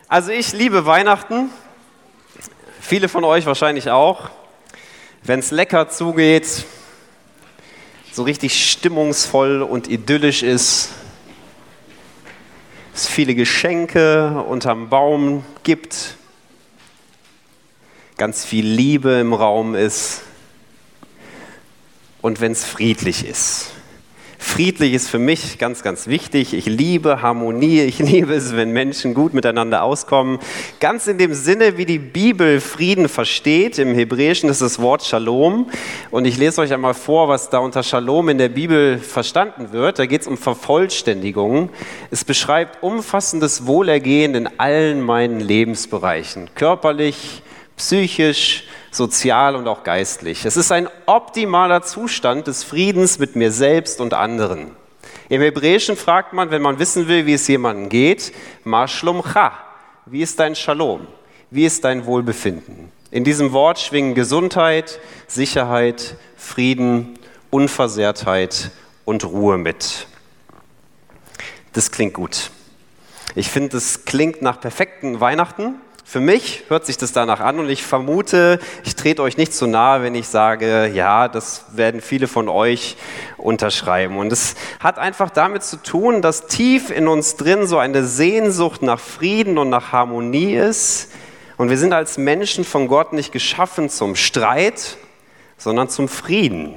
Also ich liebe Weihnachten, viele von euch wahrscheinlich auch. Wenn es lecker zugeht, so richtig stimmungsvoll und idyllisch ist, es viele Geschenke unterm Baum gibt, ganz viel Liebe im Raum ist und wenn es friedlich ist. Friedlich ist für mich ganz, ganz wichtig. Ich liebe Harmonie. Ich liebe es, wenn Menschen gut miteinander auskommen. Ganz in dem Sinne, wie die Bibel Frieden versteht. Im Hebräischen ist das Wort Shalom. Und ich lese euch einmal vor, was da unter Shalom in der Bibel verstanden wird. Da geht es um Vervollständigung. Es beschreibt umfassendes Wohlergehen in allen meinen Lebensbereichen. Körperlich, psychisch, sozial und auch geistlich. Es ist ein optimaler Zustand des Friedens mit mir selbst und anderen. Im Hebräischen fragt man, wenn man wissen will, wie es jemandem geht, Ma shlomcha, wie ist dein Shalom? Wie ist dein Wohlbefinden? In diesem Wort schwingen Gesundheit, Sicherheit, Frieden, Unversehrtheit und Ruhe mit. Das klingt gut. Ich finde, das klingt nach perfekten Weihnachten. Für mich hört sich das danach an und ich vermute, ich trete euch nicht zu nahe, wenn ich sage, ja, das werden viele von euch unterschreiben. Und es hat einfach damit zu tun, dass tief in uns drin so eine Sehnsucht nach Frieden und nach Harmonie ist. Und wir sind als Menschen von Gott nicht geschaffen zum Streit, sondern zum Frieden.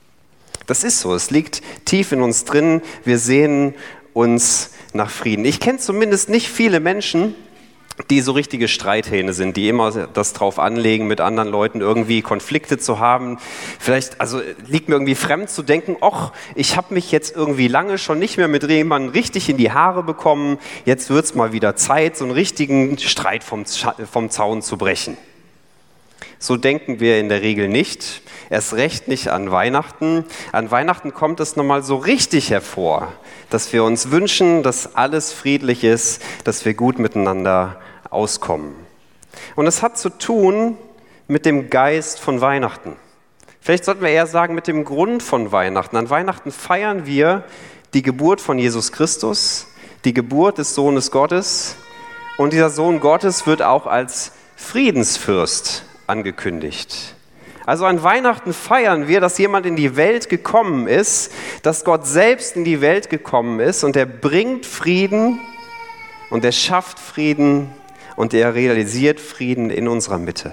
Das ist so, es liegt tief in uns drin, wir sehnen uns nach Frieden. Ich kenne zumindest nicht viele Menschen, die so richtige Streithähne sind, die immer das drauf anlegen, mit anderen Leuten irgendwie Konflikte zu haben. Vielleicht, also liegt mir irgendwie fremd zu denken, ach, ich habe mich jetzt irgendwie lange schon nicht mehr mit jemandem richtig in die Haare bekommen, jetzt wird es mal wieder Zeit, so einen richtigen Streit vom Zaun zu brechen. So denken wir in der Regel nicht, erst recht nicht an Weihnachten. An Weihnachten kommt es nochmal so richtig hervor, dass wir uns wünschen, dass alles friedlich ist, dass wir gut miteinander auskommen. Und es hat zu tun mit dem Geist von Weihnachten. Vielleicht sollten wir eher sagen, mit dem Grund von Weihnachten. An Weihnachten feiern wir die Geburt von Jesus Christus, die Geburt des Sohnes Gottes. Und dieser Sohn Gottes wird auch als Friedensfürst angekündigt. Also an Weihnachten feiern wir, dass jemand in die Welt gekommen ist, dass Gott selbst in die Welt gekommen ist und er bringt Frieden und er schafft Frieden und er realisiert Frieden in unserer Mitte.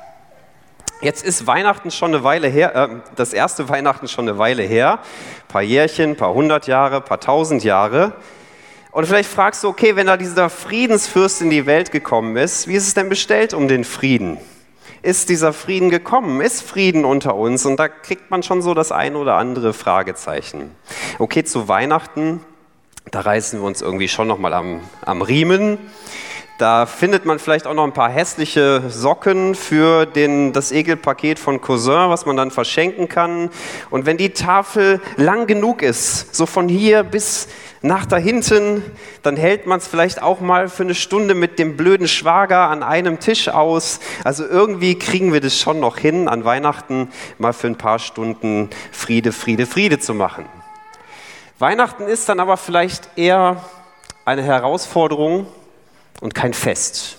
Jetzt ist Weihnachten schon eine Weile her, das erste Weihnachten schon eine Weile her, ein paar Jährchen, ein paar 100 Jahre, ein paar 1000 Jahre. Und vielleicht fragst du, okay, wenn da dieser Friedensfürst in die Welt gekommen ist, wie ist es denn bestellt um den Frieden? Ist dieser Frieden gekommen? Ist Frieden unter uns? Und da kriegt man schon so das ein oder andere Fragezeichen. Okay, zu Weihnachten, da reißen wir uns irgendwie schon nochmal am Riemen. Da findet man vielleicht auch noch ein paar hässliche Socken für das Ekelpaket von Cousin, was man dann verschenken kann. Und wenn die Tafel lang genug ist, so von hier bis nach da hinten, dann hält man es vielleicht auch mal für eine Stunde mit dem blöden Schwager an einem Tisch aus. Also irgendwie kriegen wir das schon noch hin, an Weihnachten mal für ein paar Stunden Friede, Friede, Friede zu machen. Weihnachten ist dann aber vielleicht eher eine Herausforderung und kein Fest.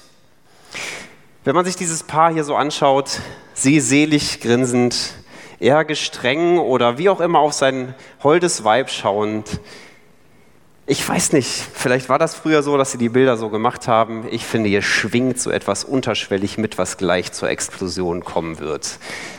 Wenn man sich dieses Paar hier so anschaut, sie selig grinsend, er gestreng oder wie auch immer auf sein holdes Weib schauend. Ich weiß nicht, vielleicht war das früher so, dass sie die Bilder so gemacht haben. Ich finde, hier schwingt so etwas unterschwellig mit, was gleich zur Explosion kommen wird.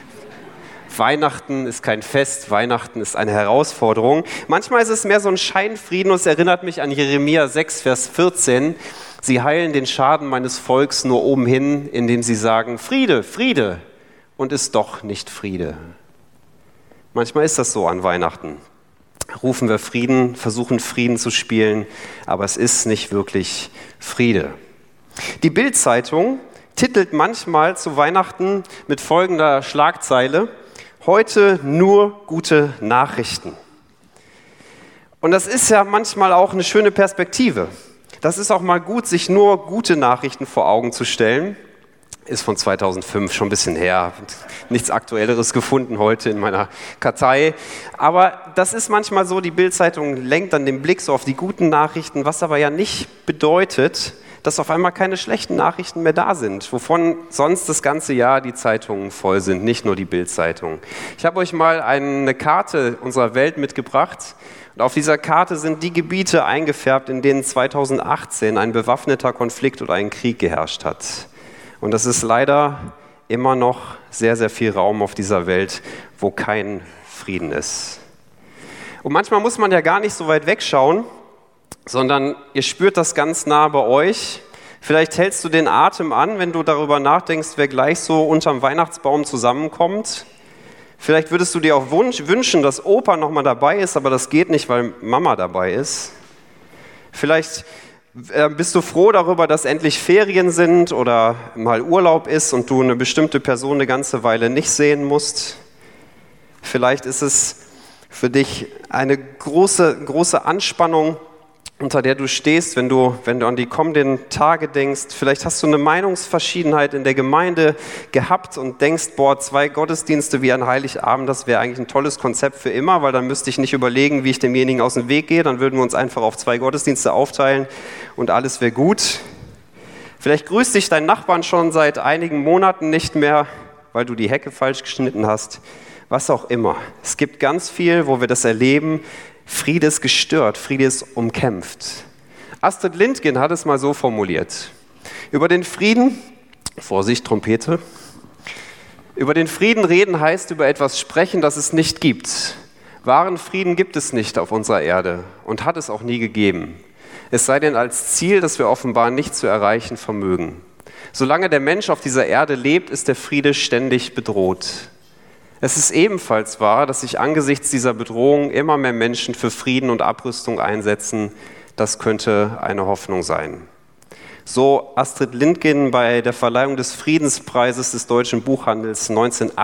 Weihnachten ist kein Fest, Weihnachten ist eine Herausforderung. Manchmal ist es mehr so ein Scheinfrieden und es erinnert mich an Jeremia 6, Vers 14. Sie heilen den Schaden meines Volks nur oben hin, indem sie sagen, Friede, Friede, und ist doch nicht Friede. Manchmal ist das so an Weihnachten. Rufen wir Frieden, versuchen Frieden zu spielen, aber es ist nicht wirklich Friede. Die Bild-Zeitung titelt manchmal zu Weihnachten mit folgender Schlagzeile: Heute nur gute Nachrichten. Und das ist ja manchmal auch eine schöne Perspektive. Das ist auch mal gut, sich nur gute Nachrichten vor Augen zu stellen. Ist von 2005, schon ein bisschen her. Nichts Aktuelleres gefunden heute in meiner Kartei. Aber das ist manchmal so, die Bild-Zeitung lenkt dann den Blick so auf die guten Nachrichten, was aber ja nicht bedeutet, dass auf einmal keine schlechten Nachrichten mehr da sind, wovon sonst das ganze Jahr die Zeitungen voll sind, nicht nur die Bild-Zeitung. Ich habe euch mal eine Karte unserer Welt mitgebracht und auf dieser Karte sind die Gebiete eingefärbt, in denen 2018 ein bewaffneter Konflikt oder ein Krieg geherrscht hat. Und das ist leider immer noch sehr, sehr viel Raum auf dieser Welt, wo kein Frieden ist. Und manchmal muss man ja gar nicht so weit wegschauen, sondern ihr spürt das ganz nah bei euch. Vielleicht hältst du den Atem an, wenn du darüber nachdenkst, wer gleich so unterm Weihnachtsbaum zusammenkommt. Vielleicht würdest du dir auch wünschen, dass Opa nochmal dabei ist, aber das geht nicht, weil Mama dabei ist. Vielleicht bist du froh darüber, dass endlich Ferien sind oder mal Urlaub ist und du eine bestimmte Person eine ganze Weile nicht sehen musst. Vielleicht ist es für dich eine große Anspannung, unter der du stehst, wenn du an die kommenden Tage denkst. Vielleicht hast du eine Meinungsverschiedenheit in der Gemeinde gehabt und denkst, 2 Gottesdienste wie an Heiligabend, das wäre eigentlich ein tolles Konzept für immer, weil dann müsste ich nicht überlegen, wie ich demjenigen aus dem Weg gehe, dann würden wir uns einfach auf 2 Gottesdienste aufteilen und alles wäre gut. Vielleicht grüßt dich dein Nachbarn schon seit einigen Monaten nicht mehr, weil du die Hecke falsch geschnitten hast. Was auch immer. Es gibt ganz viel, wo wir das erleben. Friede ist gestört, Friede ist umkämpft. Astrid Lindgren hat es mal so formuliert. Über den Frieden, Vorsicht, Trompete, über den Frieden reden heißt über etwas sprechen, das es nicht gibt. Wahren Frieden gibt es nicht auf unserer Erde und hat es auch nie gegeben. Es sei denn als Ziel, das wir offenbar nicht zu erreichen vermögen. Solange der Mensch auf dieser Erde lebt, ist der Friede ständig bedroht. Es ist ebenfalls wahr, dass sich angesichts dieser Bedrohung immer mehr Menschen für Frieden und Abrüstung einsetzen. Das könnte eine Hoffnung sein. So Astrid Lindgren bei der Verleihung des Friedenspreises des Deutschen Buchhandels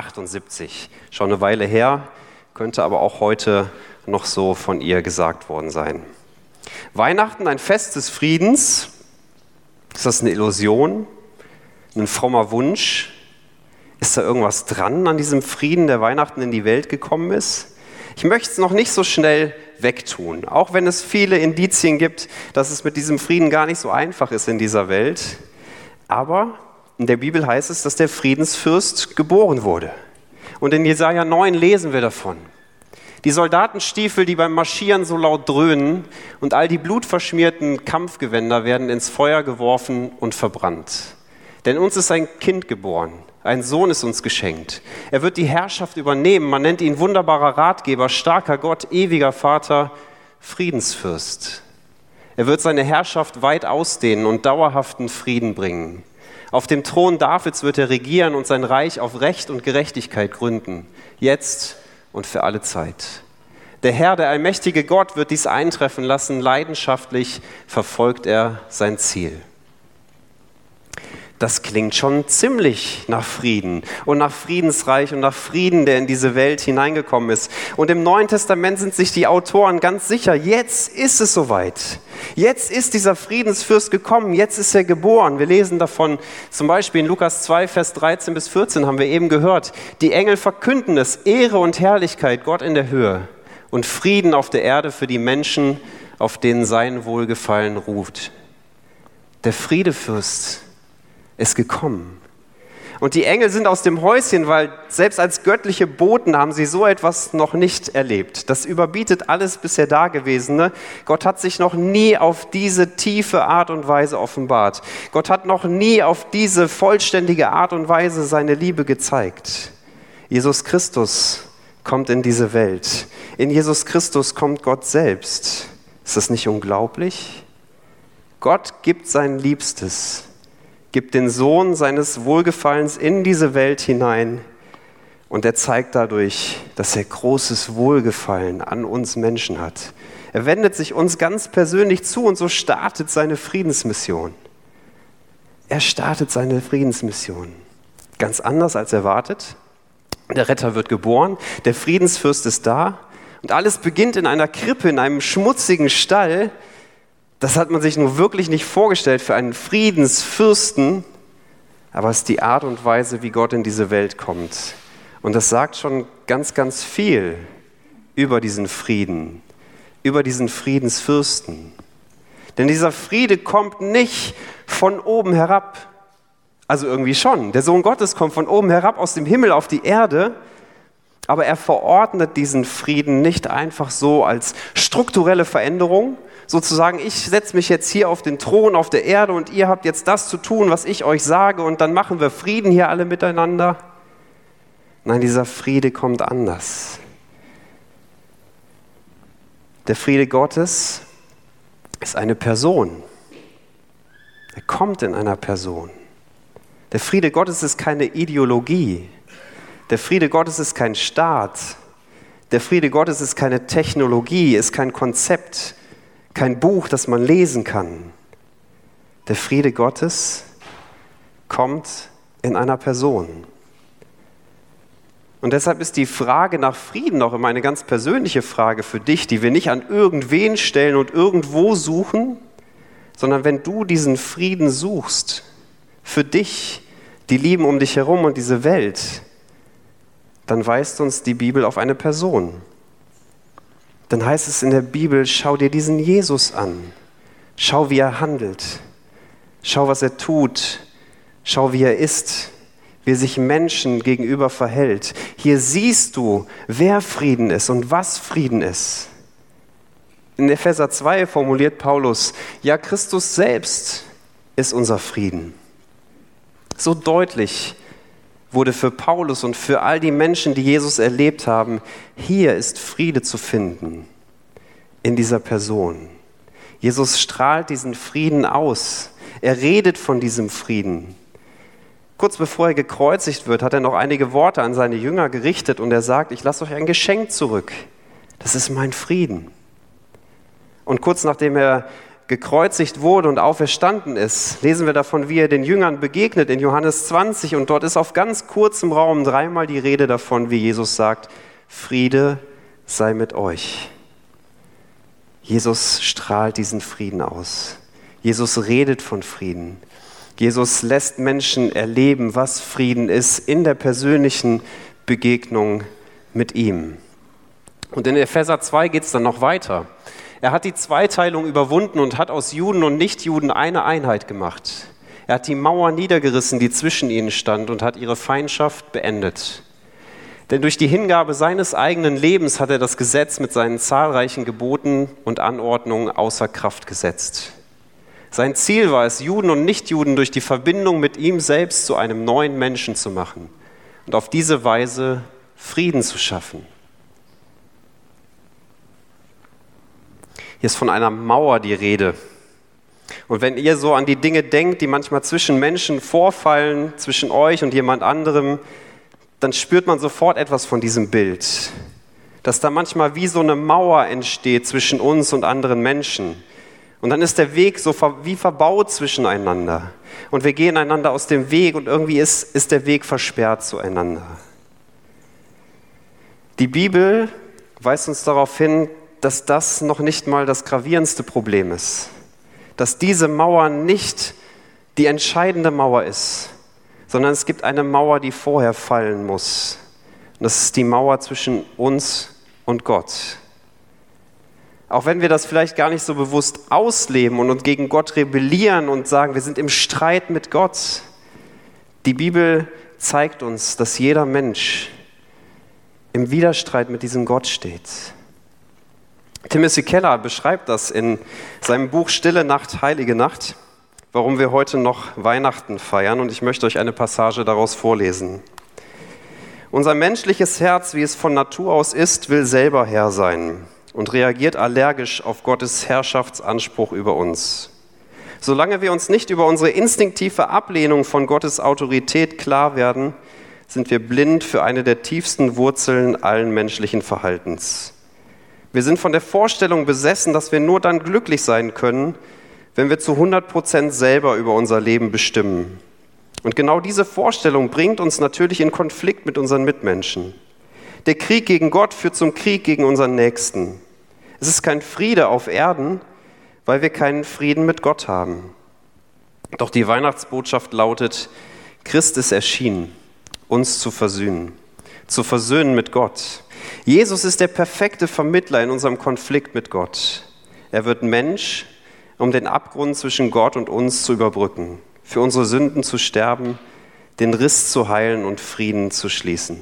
1978. Schon eine Weile her, könnte aber auch heute noch so von ihr gesagt worden sein. Weihnachten, ein Fest des Friedens. Ist das eine Illusion? Ein frommer Wunsch? Ist da irgendwas dran an diesem Frieden, der Weihnachten in die Welt gekommen ist? Ich möchte es noch nicht so schnell wegtun, auch wenn es viele Indizien gibt, dass es mit diesem Frieden gar nicht so einfach ist in dieser Welt. Aber in der Bibel heißt es, dass der Friedensfürst geboren wurde. Und in Jesaja 9 lesen wir davon. Die Soldatenstiefel, die beim Marschieren so laut dröhnen und all die blutverschmierten Kampfgewänder werden ins Feuer geworfen und verbrannt. Denn uns ist ein Kind geboren. Ein Sohn ist uns geschenkt. Er wird die Herrschaft übernehmen. Man nennt ihn wunderbarer Ratgeber, starker Gott, ewiger Vater, Friedensfürst. Er wird seine Herrschaft weit ausdehnen und dauerhaften Frieden bringen. Auf dem Thron Davids wird er regieren und sein Reich auf Recht und Gerechtigkeit gründen, jetzt und für alle Zeit. Der Herr, der allmächtige Gott, wird dies eintreffen lassen. Leidenschaftlich verfolgt er sein Ziel. Das klingt schon ziemlich nach Frieden und nach Friedensreich und nach Frieden, der in diese Welt hineingekommen ist. Und im Neuen Testament sind sich die Autoren ganz sicher, jetzt ist es soweit. Jetzt ist dieser Friedensfürst gekommen, jetzt ist er geboren. Wir lesen davon zum Beispiel in Lukas 2, Vers 13 bis 14, haben wir eben gehört. Die Engel verkünden es, Ehre und Herrlichkeit, Gott in der Höhe und Frieden auf der Erde für die Menschen, auf denen sein Wohlgefallen ruht. Der Friedefürst ist gekommen. Und die Engel sind aus dem Häuschen, weil selbst als göttliche Boten haben sie so etwas noch nicht erlebt. Das überbietet alles bisher Dagewesene. Gott hat sich noch nie auf diese tiefe Art und Weise offenbart. Gott hat noch nie auf diese vollständige Art und Weise seine Liebe gezeigt. Jesus Christus kommt in diese Welt. In Jesus Christus kommt Gott selbst. Ist das nicht unglaublich? Gott gibt sein Liebstes, gibt den Sohn seines Wohlgefallens in diese Welt hinein und er zeigt dadurch, dass er großes Wohlgefallen an uns Menschen hat. Er wendet sich uns ganz persönlich zu und so startet seine Friedensmission. Er startet seine Friedensmission. Ganz anders als erwartet. Der Retter wird geboren, der Friedensfürst ist da und alles beginnt in einer Krippe, in einem schmutzigen Stall. Das hat man sich nur wirklich nicht vorgestellt für einen Friedensfürsten, aber es ist die Art und Weise, wie Gott in diese Welt kommt. Und das sagt schon ganz, ganz viel über diesen Frieden, über diesen Friedensfürsten. Denn dieser Friede kommt nicht von oben herab. Also irgendwie schon. Der Sohn Gottes kommt von oben herab aus dem Himmel auf die Erde, aber er verordnet diesen Frieden nicht einfach so als strukturelle Veränderung, sozusagen, ich setze mich jetzt hier auf den Thron auf der Erde und ihr habt jetzt das zu tun, was ich euch sage und dann machen wir Frieden hier alle miteinander. Nein, dieser Friede kommt anders. Der Friede Gottes ist eine Person. Er kommt in einer Person. Der Friede Gottes ist keine Ideologie. Der Friede Gottes ist kein Staat. Der Friede Gottes ist keine Technologie, ist kein Konzept, kein Buch, das man lesen kann. Der Friede Gottes kommt in einer Person. Und deshalb ist die Frage nach Frieden auch immer eine ganz persönliche Frage für dich, die wir nicht an irgendwen stellen und irgendwo suchen, sondern wenn du diesen Frieden suchst, für dich, die Lieben um dich herum und diese Welt, dann weist uns die Bibel auf eine Person. Dann heißt es in der Bibel, schau dir diesen Jesus an. Schau, wie er handelt. Schau, was er tut. Schau, wie er ist. Wie er sich Menschen gegenüber verhält. Hier siehst du, wer Frieden ist und was Frieden ist. In Epheser 2 formuliert Paulus, ja, Christus selbst ist unser Frieden. So deutlich wurde für Paulus und für all die Menschen, die Jesus erlebt haben, hier ist Friede zu finden, in dieser Person. Jesus strahlt diesen Frieden aus. Er redet von diesem Frieden. Kurz bevor er gekreuzigt wird, hat er noch einige Worte an seine Jünger gerichtet und er sagt, ich lasse euch ein Geschenk zurück. Das ist mein Frieden. Und kurz nachdem er gekreuzigt wurde und auferstanden ist, lesen wir davon, wie er den Jüngern begegnet in Johannes 20 und dort ist auf ganz kurzem Raum dreimal die Rede davon, wie Jesus sagt, Friede sei mit euch. Jesus strahlt diesen Frieden aus. Jesus redet von Frieden. Jesus lässt Menschen erleben, was Frieden ist in der persönlichen Begegnung mit ihm. Und in Epheser 2 geht es dann noch weiter. Er hat die Zweiteilung überwunden und hat aus Juden und Nichtjuden eine Einheit gemacht. Er hat die Mauer niedergerissen, die zwischen ihnen stand, und hat ihre Feindschaft beendet. Denn durch die Hingabe seines eigenen Lebens hat er das Gesetz mit seinen zahlreichen Geboten und Anordnungen außer Kraft gesetzt. Sein Ziel war es, Juden und Nichtjuden durch die Verbindung mit ihm selbst zu einem neuen Menschen zu machen und auf diese Weise Frieden zu schaffen. Hier ist von einer Mauer die Rede. Und wenn ihr so an die Dinge denkt, die manchmal zwischen Menschen vorfallen, zwischen euch und jemand anderem, dann spürt man sofort etwas von diesem Bild. Dass da manchmal wie so eine Mauer entsteht zwischen uns und anderen Menschen. Und dann ist der Weg so wie verbaut zwischeneinander. Und wir gehen einander aus dem Weg und irgendwie ist der Weg versperrt zueinander. Die Bibel weist uns darauf hin, dass das noch nicht mal das gravierendste Problem ist. Dass diese Mauer nicht die entscheidende Mauer ist, sondern es gibt eine Mauer, die vorher fallen muss. Und das ist die Mauer zwischen uns und Gott. Auch wenn wir das vielleicht gar nicht so bewusst ausleben und uns gegen Gott rebellieren und sagen, wir sind im Streit mit Gott. Die Bibel zeigt uns, dass jeder Mensch im Widerstreit mit diesem Gott steht. Timothy Keller beschreibt das in seinem Buch Stille Nacht, Heilige Nacht, warum wir heute noch Weihnachten feiern. Und ich möchte euch eine Passage daraus vorlesen. Unser menschliches Herz, wie es von Natur aus ist, will selber Herr sein und reagiert allergisch auf Gottes Herrschaftsanspruch über uns. Solange wir uns nicht über unsere instinktive Ablehnung von Gottes Autorität klar werden, sind wir blind für eine der tiefsten Wurzeln allen menschlichen Verhaltens. Wir sind von der Vorstellung besessen, dass wir nur dann glücklich sein können, wenn wir zu 100% selber über unser Leben bestimmen. Und genau diese Vorstellung bringt uns natürlich in Konflikt mit unseren Mitmenschen. Der Krieg gegen Gott führt zum Krieg gegen unseren Nächsten. Es ist kein Friede auf Erden, weil wir keinen Frieden mit Gott haben. Doch die Weihnachtsbotschaft lautet, Christ ist erschienen, uns zu versöhnen mit Gott. Jesus ist der perfekte Vermittler in unserem Konflikt mit Gott. Er wird Mensch, um den Abgrund zwischen Gott und uns zu überbrücken, für unsere Sünden zu sterben, den Riss zu heilen und Frieden zu schließen.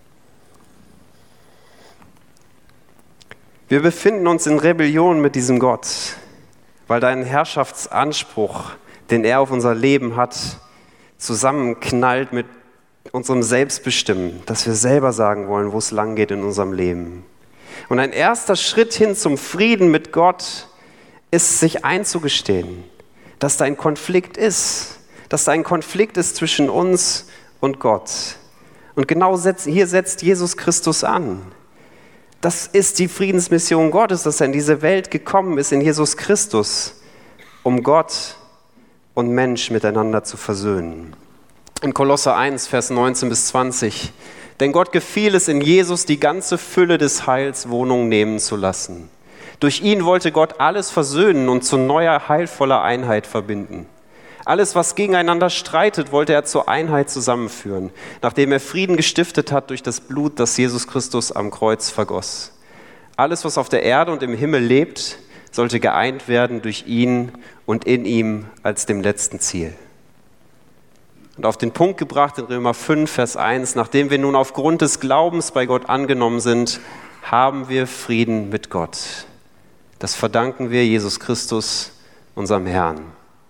Wir befinden uns in Rebellion mit diesem Gott, weil dein Herrschaftsanspruch, den er auf unser Leben hat, zusammenknallt mit unserem Selbstbestimmen, dass wir selber sagen wollen, wo es lang geht in unserem Leben. Und ein erster Schritt hin zum Frieden mit Gott ist, sich einzugestehen, dass da ein Konflikt ist, zwischen uns und Gott. Und genau hier setzt Jesus Christus an. Das ist die Friedensmission Gottes, dass er in diese Welt gekommen ist, in Jesus Christus, um Gott und Mensch miteinander zu versöhnen. In Kolosser 1, Vers 19 bis 20. Denn Gott gefiel es, in Jesus die ganze Fülle des Heils Wohnung nehmen zu lassen. Durch ihn wollte Gott alles versöhnen und zu neuer, heilvoller Einheit verbinden. Alles, was gegeneinander streitet, wollte er zur Einheit zusammenführen, nachdem er Frieden gestiftet hat durch das Blut, das Jesus Christus am Kreuz vergoss. Alles, was auf der Erde und im Himmel lebt, sollte geeint werden durch ihn und in ihm als dem letzten Ziel. Und auf den Punkt gebracht in Römer 5, Vers 1, nachdem wir nun aufgrund des Glaubens bei Gott angenommen sind, haben wir Frieden mit Gott. Das verdanken wir Jesus Christus, unserem Herrn.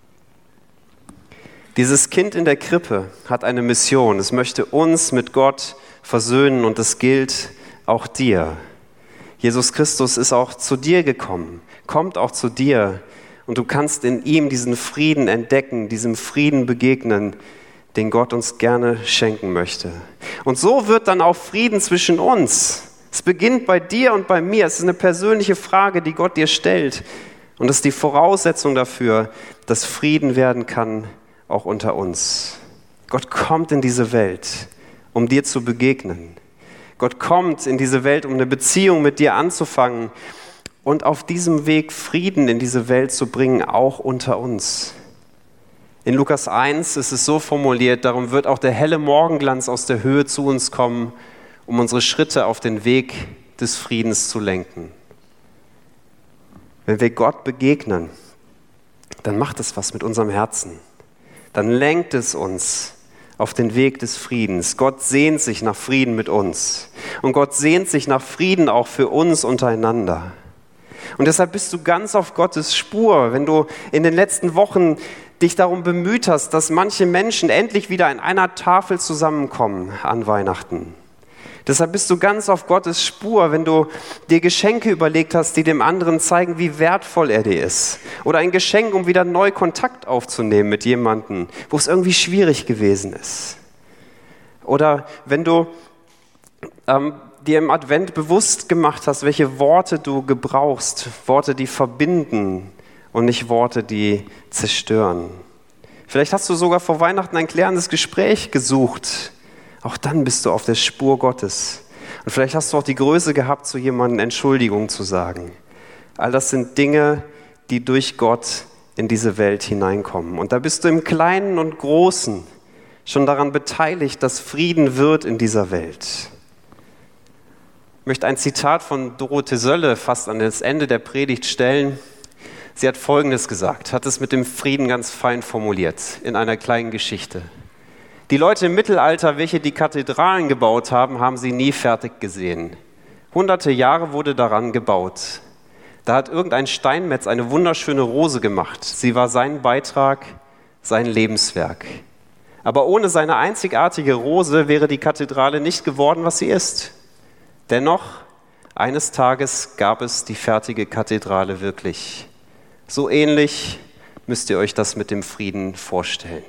Dieses Kind in der Krippe hat eine Mission. Es möchte uns mit Gott versöhnen und es gilt auch dir. Jesus Christus ist auch zu dir gekommen, kommt auch zu dir und du kannst in ihm diesen Frieden entdecken, diesem Frieden begegnen, den Gott uns gerne schenken möchte. Und so wird dann auch Frieden zwischen uns. Es beginnt bei dir und bei mir. Es ist eine persönliche Frage, die Gott dir stellt. Und das ist die Voraussetzung dafür, dass Frieden werden kann, auch unter uns. Gott kommt in diese Welt, um dir zu begegnen. Gott kommt in diese Welt, um eine Beziehung mit dir anzufangen und auf diesem Weg Frieden in diese Welt zu bringen, auch unter uns. In Lukas 1 ist es so formuliert, darum wird auch der helle Morgenglanz aus der Höhe zu uns kommen, um unsere Schritte auf den Weg des Friedens zu lenken. Wenn wir Gott begegnen, dann macht es was mit unserem Herzen. Dann lenkt es uns auf den Weg des Friedens. Gott sehnt sich nach Frieden mit uns. Und Gott sehnt sich nach Frieden auch für uns untereinander. Und deshalb bist du ganz auf Gottes Spur, wenn du in den letzten Wochen dich darum bemüht hast, dass manche Menschen endlich wieder an einer Tafel zusammenkommen an Weihnachten. Deshalb bist du ganz auf Gottes Spur, wenn du dir Geschenke überlegt hast, die dem anderen zeigen, wie wertvoll er dir ist. Oder ein Geschenk, um wieder neu Kontakt aufzunehmen mit jemandem, wo es irgendwie schwierig gewesen ist. Oder wenn du dir im Advent bewusst gemacht hast, welche Worte du gebrauchst. Worte, die verbinden und nicht Worte, die zerstören. Vielleicht hast du sogar vor Weihnachten ein klärendes Gespräch gesucht. Auch dann bist du auf der Spur Gottes. Und vielleicht hast du auch die Größe gehabt, zu jemandem Entschuldigung zu sagen. All das sind Dinge, die durch Gott in diese Welt hineinkommen. Und da bist du im Kleinen und Großen schon daran beteiligt, dass Frieden wird in dieser Welt. Ich möchte ein Zitat von Dorothee Sölle fast an das Ende der Predigt stellen. Sie hat Folgendes gesagt, hat es mit dem Frieden ganz fein formuliert in einer kleinen Geschichte. Die Leute im Mittelalter, welche die Kathedralen gebaut haben, haben sie nie fertig gesehen. Hunderte Jahre wurde daran gebaut. Da hat irgendein Steinmetz eine wunderschöne Rose gemacht. Sie war sein Beitrag, sein Lebenswerk. Aber ohne seine einzigartige Rose wäre die Kathedrale nicht geworden, was sie ist. Dennoch, eines Tages gab es die fertige Kathedrale wirklich. So ähnlich müsst ihr euch das mit dem Frieden vorstellen.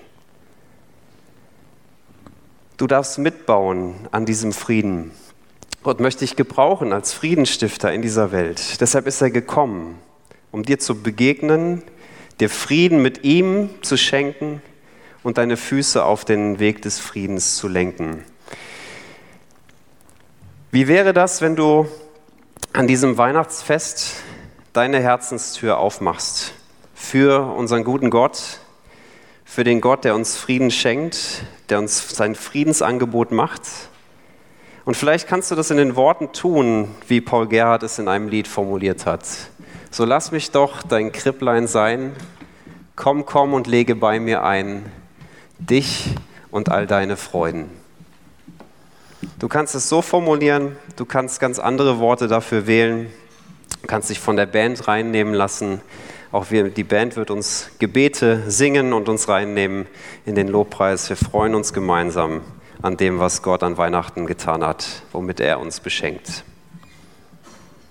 Du darfst mitbauen an diesem Frieden. Gott möchte dich gebrauchen als Friedensstifter in dieser Welt. Deshalb ist er gekommen, um dir zu begegnen, dir Frieden mit ihm zu schenken und deine Füße auf den Weg des Friedens zu lenken. Wie wäre das, wenn du an diesem Weihnachtsfest deine Herzenstür aufmachst für unseren guten Gott, für den Gott, der uns Frieden schenkt, der uns sein Friedensangebot macht? Und vielleicht kannst du das in den Worten tun, wie Paul Gerhardt es in einem Lied formuliert hat. So lass mich doch dein Kripplein sein. Komm, komm und lege bei mir ein, dich und all deine Freuden. Du kannst es so formulieren, du kannst ganz andere Worte dafür wählen, du kannst dich von der Band reinnehmen lassen. Auch die Band wird uns Gebete singen und uns reinnehmen in den Lobpreis. Wir freuen uns gemeinsam an dem, was Gott an Weihnachten getan hat, womit er uns beschenkt.